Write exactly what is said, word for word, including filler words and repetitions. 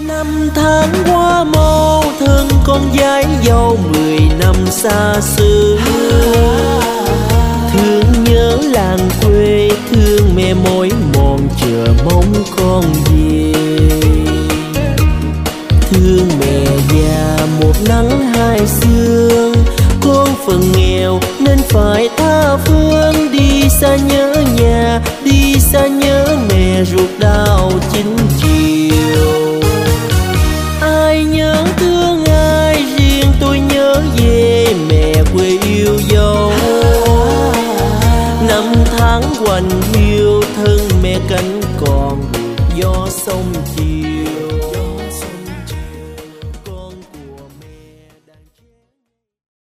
Năm tháng qua mau thương con gái dâu mười năm xa xứ. Thương nhớ làng quê, thương mẹ mỏi mòn chờ mong con về. Thương mẹ già một nắng hai sương, con phần nghèo nên phải tha phương. Đi xa nhớ nhà, đi xa nhớ mẹ ruột đau chín chiều. Ai nhớ thương ai, riêng tôi nhớ về mẹ quê yêu dấu. Năm tháng quạnh hiu, thân mẹ cánh còn gió sông chiều.